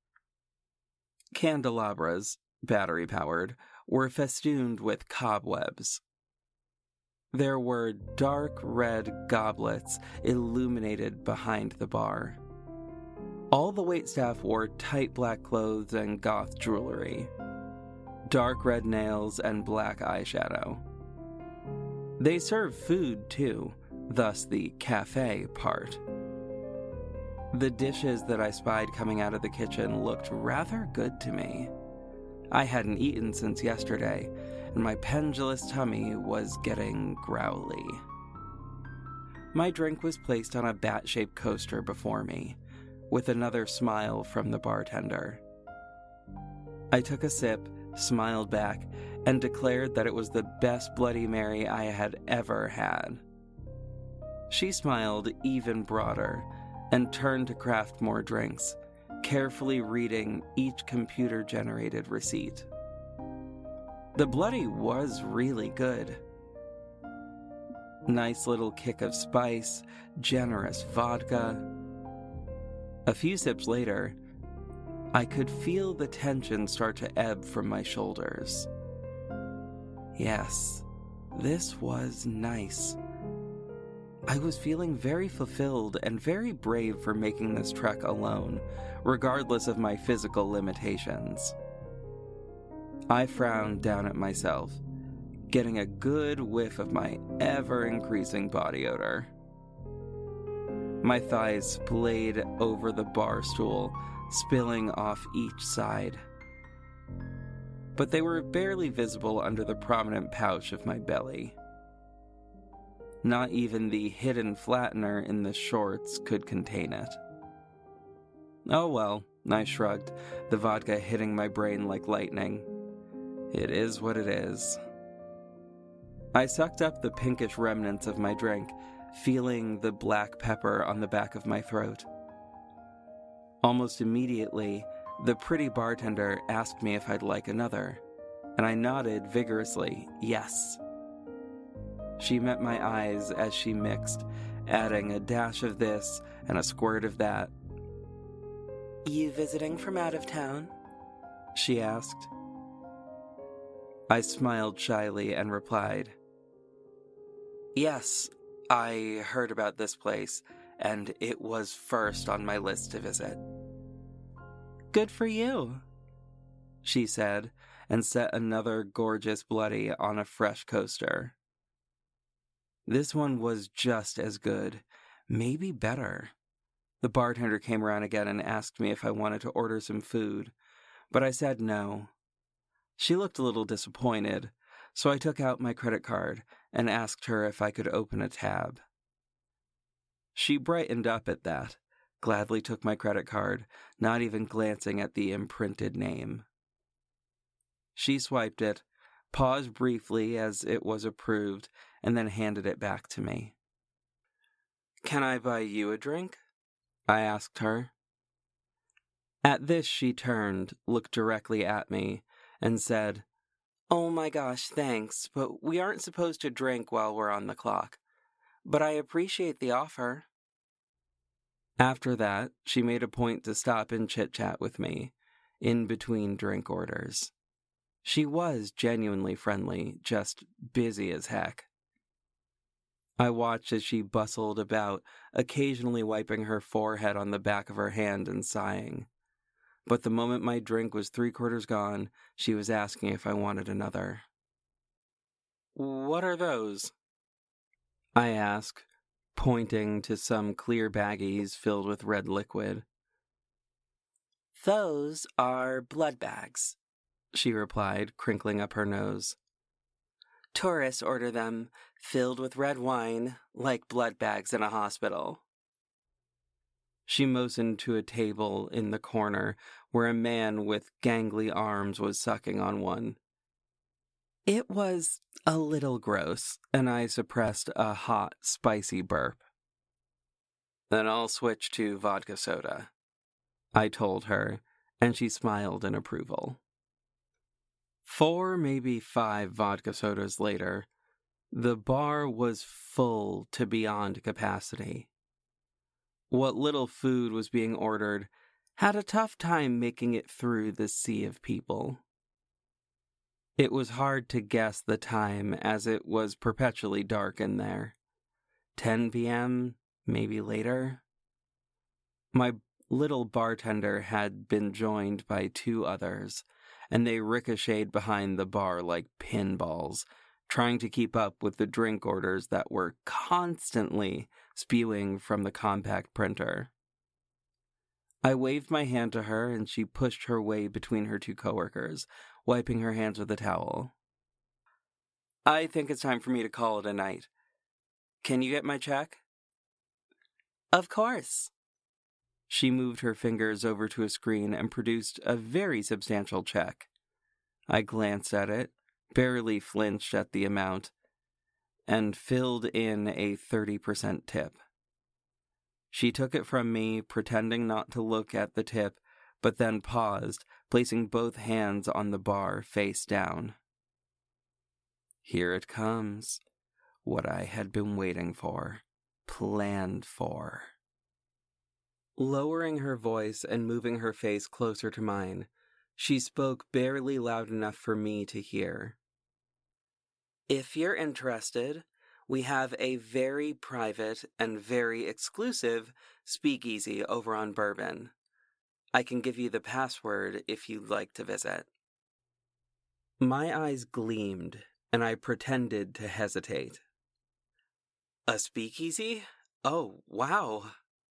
Candelabras, battery-powered, were festooned with cobwebs. There were dark red goblets illuminated behind the bar. All the waitstaff wore tight black clothes and goth jewelry, dark red nails and black eyeshadow. They served food, too, thus the cafe part. The dishes that I spied coming out of the kitchen looked rather good to me. I hadn't eaten since yesterday, and my pendulous tummy was getting growly. My drink was placed on a bat-shaped coaster before me, with another smile from the bartender. I took a sip, smiled back, and declared that it was the best Bloody Mary I had ever had. She smiled even broader and turned to craft more drinks, carefully reading each computer-generated receipt. The Bloody was really good. Nice little kick of spice, generous vodka. A few sips later, I could feel the tension start to ebb from my shoulders. Yes, this was nice. I was feeling very fulfilled and very brave for making this trek alone, regardless of my physical limitations. I frowned down at myself, getting a good whiff of my ever-increasing body odor. My thighs splayed over the bar stool, spilling off each side. But they were barely visible under the prominent pouch of my belly. Not even the hidden flattener in the shorts could contain it. Oh well, I shrugged, the vodka hitting my brain like lightning. It is what it is. I sucked up the pinkish remnants of my drink, feeling the black pepper on the back of my throat. Almost immediately, the pretty bartender asked me if I'd like another, and I nodded vigorously, yes. She met my eyes as she mixed, adding a dash of this and a squirt of that. "You visiting from out of town?" she asked. I smiled shyly and replied, "Yes, I heard about this place, and it was first on my list to visit." "Good for you," she said, and set another gorgeous Bloody on a fresh coaster. This one was just as good, maybe better. The bartender came around again and asked me if I wanted to order some food, but I said no. She looked a little disappointed, so I took out my credit card and asked her if I could open a tab. She brightened up at that, gladly took my credit card, not even glancing at the imprinted name. She swiped it, paused briefly as it was approved, and then handed it back to me. "Can I buy you a drink?" I asked her. At this she turned, looked directly at me, and said, "Oh my gosh, thanks, but we aren't supposed to drink while we're on the clock. but I appreciate the offer. After that, she made a point to stop and chit-chat with me, in between drink orders. She was genuinely friendly, just busy as heck. I watched as she bustled about, occasionally wiping her forehead on the back of her hand and sighing. But the moment my drink was three-quarters gone, she was asking if I wanted another. "What are those?" I asked, pointing to some clear baggies filled with red liquid. "Those are blood bags," she replied, crinkling up her nose. "Tourists order them, filled with red wine, like blood bags in a hospital." She motioned to a table in the corner where a man with gangly arms was sucking on one. It was a little gross, and I suppressed a hot, spicy burp. "Then I'll switch to vodka soda," I told her, and she smiled in approval. Four, maybe five vodka sodas later, the bar was full to beyond capacity. What little food was being ordered had a tough time making it through the sea of people. It was hard to guess the time, as it was perpetually dark in there. ten p.m., maybe later. My little bartender had been joined by two others, and they ricocheted behind the bar like pinballs, trying to keep up with the drink orders that were constantly spewing from the compact printer. I waved my hand to her, and she pushed her way between her two coworkers, wiping her hands with a towel. "I think it's time for me to call it a night. Can you get my check?" "Of course." She moved her fingers over to a screen and produced a very substantial check. I glanced at it, barely flinched at the amount, and filled in a thirty percent tip. She took it from me, pretending not to look at the tip, but then paused, placing both hands on the bar face down. Here it comes, what I had been waiting for, planned for. Lowering her voice and moving her face closer to mine, she spoke barely loud enough for me to hear. "If you're interested, we have a very private and very exclusive speakeasy over on Bourbon. I can give you the password if you'd like to visit." My eyes gleamed, and I pretended to hesitate. "A speakeasy? Oh, wow."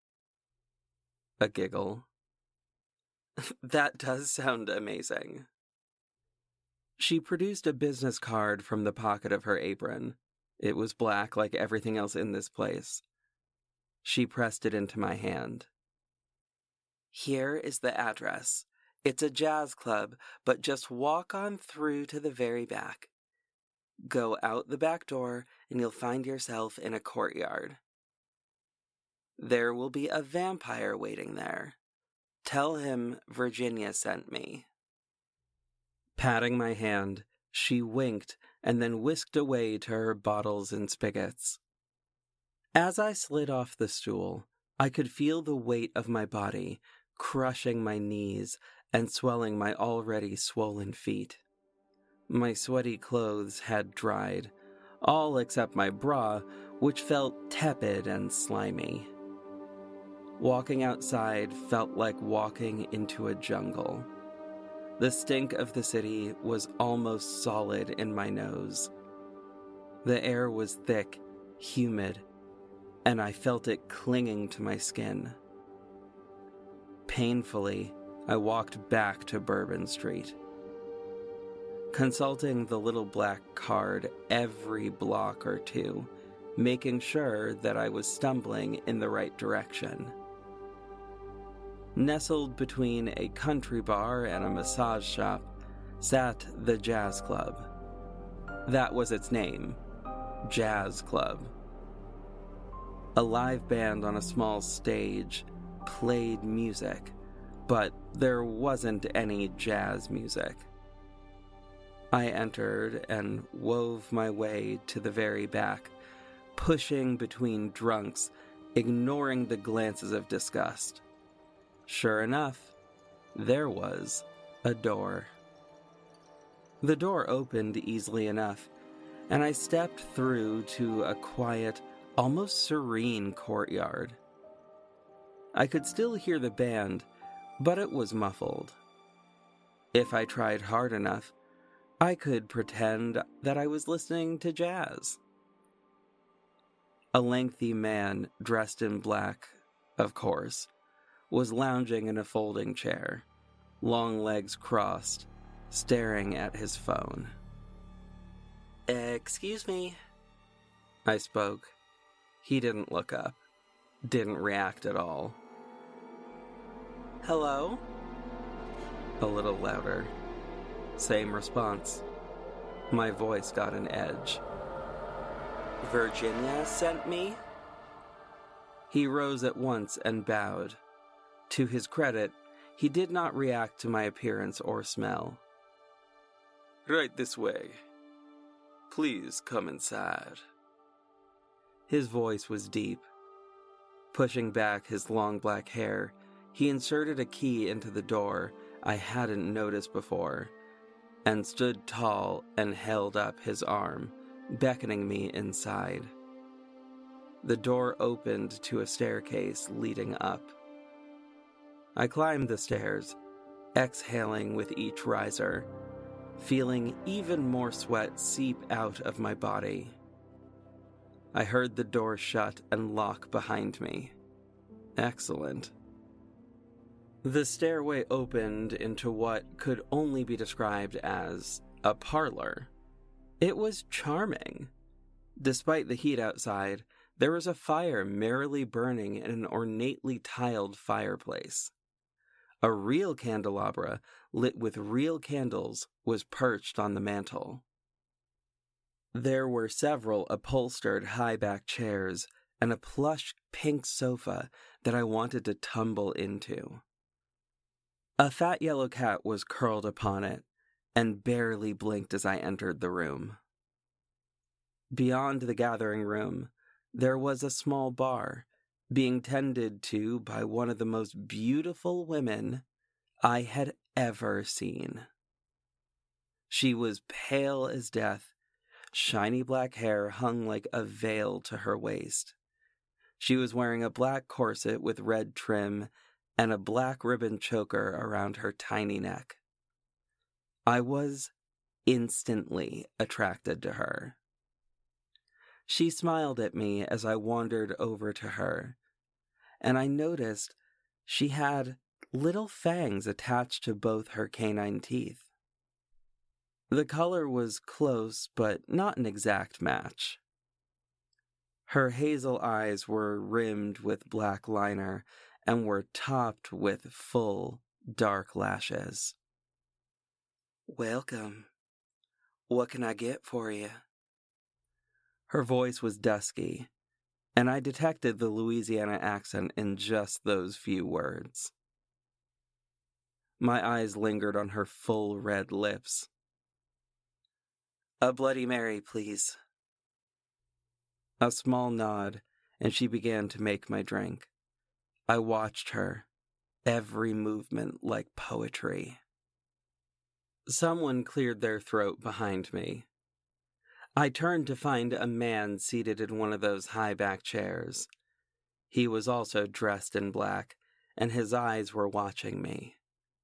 A giggle. "That does sound amazing." She produced a business card from the pocket of her apron. It was black like everything else in this place. She pressed it into my hand. "Here is the address. It's a jazz club, but just walk on through to the very back. Go out the back door, and you'll find yourself in a courtyard. There will be a vampire waiting there. Tell him Virginia sent me." Patting my hand, she winked and then whisked away to her bottles and spigots. As I slid off the stool, I could feel the weight of my body crushing my knees and swelling my already swollen feet. My sweaty clothes had dried, all except my bra, which felt tepid and slimy. Walking outside felt like walking into a jungle. The stink of the city was almost solid in my nose. The air was thick, humid, and I felt it clinging to my skin. Painfully, I walked back to Bourbon Street. Consulting the little black card every block or two, making sure that I was stumbling in the right direction. Nestled between a country bar and a massage shop sat the Jazz Club. That was its name, Jazz Club. A live band on a small stage played music, but there wasn't any jazz music. I entered and wove my way to the very back, pushing between drunks, ignoring the glances of disgust. Sure enough, there was a door. The door opened easily enough, and I stepped through to a quiet, almost serene courtyard. I could still hear the band, but it was muffled. If I tried hard enough, I could pretend that I was listening to jazz. A lengthy man, dressed in black, of course, was lounging in a folding chair, long legs crossed, staring at his phone. "Excuse me," I spoke. He didn't look up, didn't react at all. "Hello?" A little louder. Same response. My voice got an edge. "Virginia sent me?" He rose at once and bowed. To his credit, he did not react to my appearance or smell. "Right this way. Please come inside." His voice was deep. Pushing back his long black hair, he inserted a key into the door I hadn't noticed before, and stood tall and held up his arm, beckoning me inside. The door opened to a staircase leading up. I climbed the stairs, exhaling with each riser, feeling even more sweat seep out of my body. I heard the door shut and lock behind me. Excellent. The stairway opened into what could only be described as a parlor. It was charming. Despite the heat outside, there was a fire merrily burning in an ornately tiled fireplace. A real candelabra, lit with real candles, was perched on the mantel. There were several upholstered high-back chairs and a plush pink sofa that I wanted to tumble into. A fat yellow cat was curled upon it and barely blinked as I entered the room. Beyond the gathering room, there was a small bar, being tended to by one of the most beautiful women I had ever seen. She was pale as death. Shiny black hair hung like a veil to her waist. She was wearing a black corset with red trim and a black ribbon choker around her tiny neck. I was instantly attracted to her. She smiled at me as I wandered over to her, and I noticed she had little fangs attached to both her canine teeth. The color was close, but not an exact match. Her hazel eyes were rimmed with black liner and were topped with full, dark lashes. "Welcome. What can I get for you?" Her voice was dusky, and I detected the Louisiana accent in just those few words. My eyes lingered on her full red lips. "A Bloody Mary, please." A small nod, and she began to make my drink. I watched her, every movement like poetry. Someone cleared their throat behind me. I turned to find a man seated in one of those high-back chairs. He was also dressed in black, and his eyes were watching me.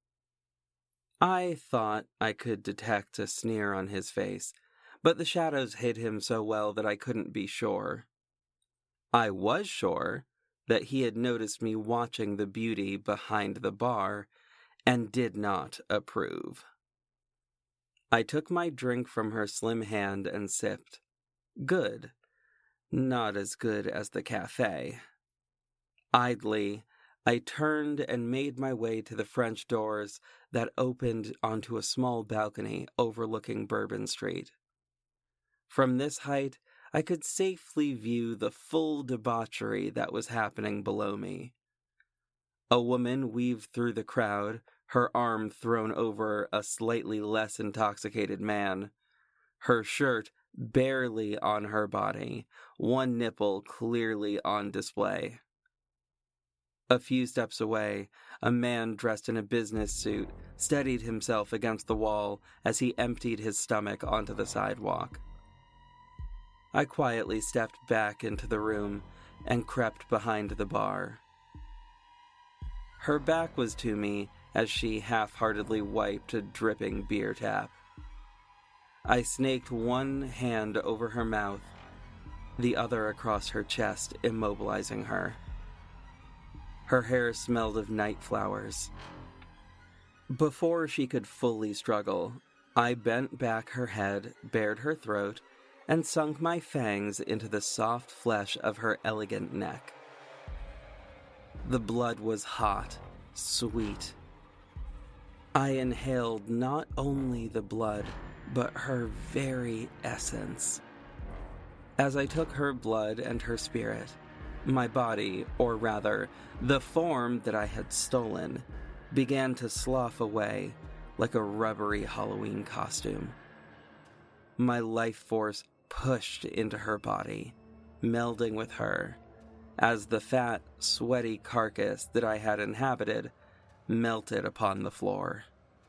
I thought I could detect a sneer on his face, but the shadows hid him so well that I couldn't be sure. I was sure that he had noticed me watching the beauty behind the bar and did not approve. I took my drink from her slim hand and sipped. Good. Not as good as the cafe. Idly, I turned and made my way to the French doors that opened onto a small balcony overlooking Bourbon Street. From this height, I could safely view the full debauchery that was happening below me. A woman weaved through the crowd, her arm thrown over a slightly less intoxicated man, her shirt barely on her body, one nipple clearly on display. A few steps away, a man dressed in a business suit steadied himself against the wall as he emptied his stomach onto the sidewalk. I quietly stepped back into the room and crept behind the bar. Her back was to me as she half-heartedly wiped a dripping beer tap. I snaked one hand over her mouth, the other across her chest, immobilizing her. Her hair smelled of night flowers. Before she could fully struggle, I bent back her head, bared her throat, and sunk my fangs into the soft flesh of her elegant neck. The blood was hot, sweet. I inhaled not only the blood, but her very essence. As I took her blood and her spirit, my body, or rather, the form that I had stolen, began to slough away like a rubbery Halloween costume. My life force pushed into her body, melding with her, as the fat, sweaty carcass that I had inhabited melted upon the floor.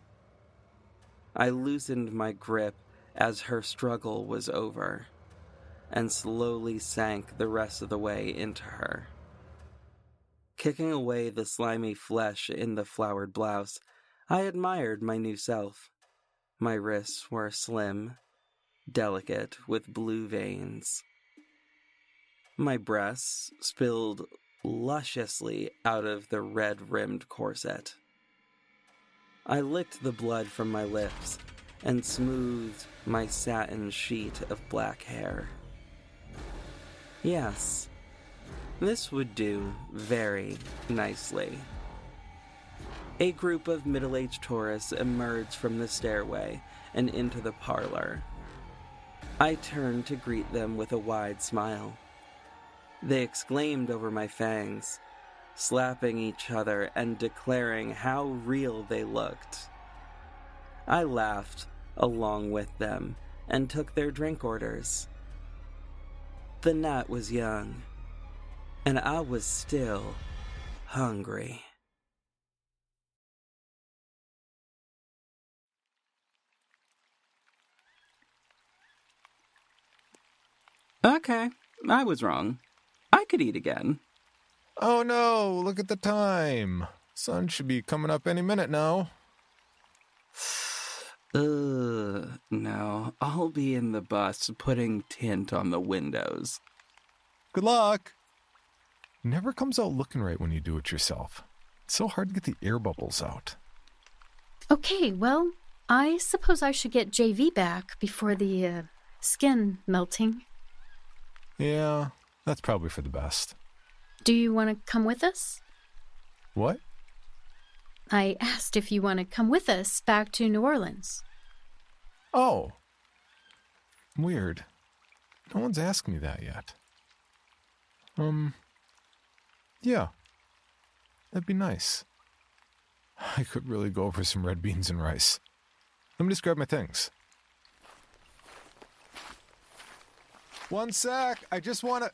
I loosened my grip as her struggle was over, and slowly sank the rest of the way into her. Kicking away the slimy flesh in the flowered blouse, I admired my new self. My wrists were slim, delicate, with blue veins. My breasts spilled lusciously out of the red-rimmed corset. I licked the blood from my lips and smoothed my satin sheet of black hair. Yes, this would do very nicely. A group of middle-aged tourists emerged from the stairway and into the parlor. I turned to greet them with a wide smile. They exclaimed over my fangs, slapping each other and declaring how real they looked. I laughed along with them and took their drink orders. The night was young, and I was still hungry. Okay, I was wrong. I could eat again. Oh no, look at the time. Sun should be coming up any minute now. Ugh, no, I'll be in the bus putting tint on the windows. Good luck. Never comes out looking right when you do it yourself. It's so hard to get the air bubbles out. Okay, well, I suppose I should get J V back before the uh, skin melting. Yeah, that's probably for the best. Do you want to come with us? What? I asked if you want to come with us back to New Orleans. Oh. Weird. No one's asked me that yet. Um, yeah. That'd be nice. I could really go for some red beans and rice. Let me just grab my things. One sec, I just want to...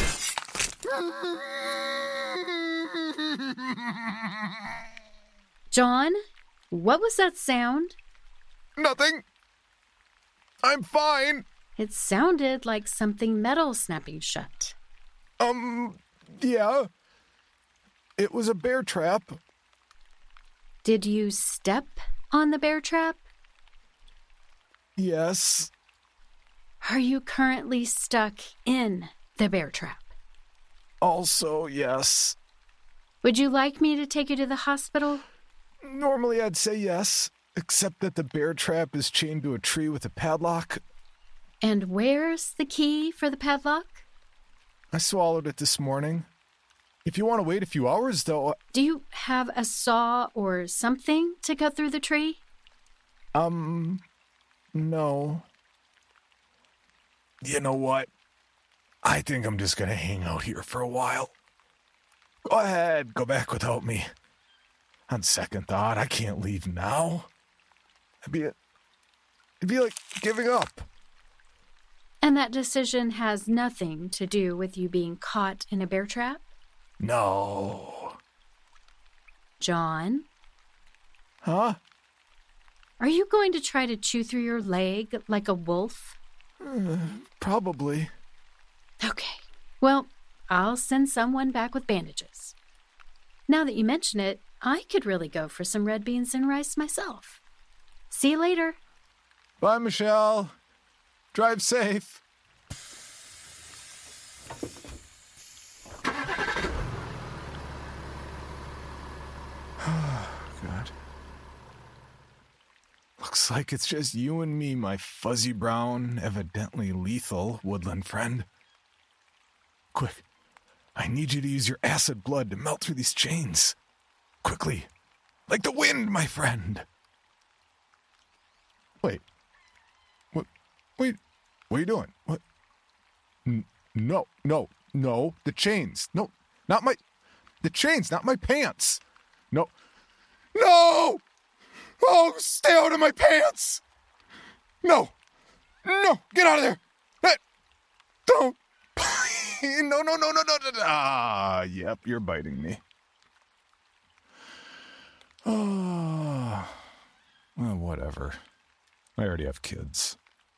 John, what was that sound? Nothing. I'm fine. It sounded like something metal snapping shut. Um, yeah. It was a bear trap. Did you step on the bear trap? Yes. Are you currently stuck in the bear trap? Also, yes. Would you like me to take you to the hospital? Normally I'd say yes, except that the bear trap is chained to a tree with a padlock. And where's the key for the padlock? I swallowed it this morning. If you want to wait a few hours, though... Do you have a saw or something to cut through the tree? Um, no. You know what? I think I'm just going to hang out here for a while. Go ahead, go back without me. On second thought, I can't leave now. It'd be, a, it'd be like giving up. And that decision has nothing to do with you being caught in a bear trap? No. John? Huh? Are you going to try to chew through your leg like a wolf? Uh, probably. Okay. Well, I'll send someone back with bandages. Now that you mention it, I could really go for some red beans and rice myself. See you later. Bye, Michelle. Drive safe. God. Looks like it's just you and me, my fuzzy brown, evidently lethal woodland friend. Quick, I need you to use your acid blood to melt through these chains. Quickly, like the wind, my friend. Wait. What? Wait. What are you doing? What? N- no, no, no. The chains. No, not my... The chains, not my pants. No. No! Oh, stay out of my pants! No! No! Get out of there! Hey, don't! No, no, no, no, no, no. Ah, yep, you're biting me. Oh, well, whatever. I already have kids.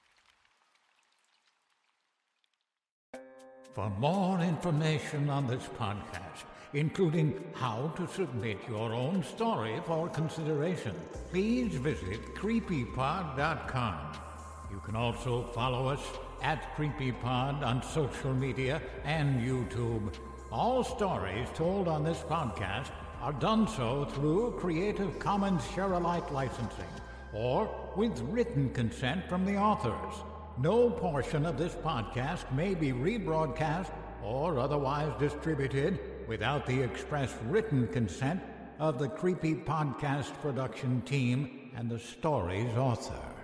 For more information on this podcast, including how to submit your own story for consideration, please visit creepypod dot com. You can also follow us at CreepyPod on social media and YouTube. All stories told on this podcast are done so through Creative Commons Share-alike licensing or with written consent from the authors. No portion of this podcast may be rebroadcast or otherwise distributed without the express written consent of the Creepy Podcast production team and the story's author.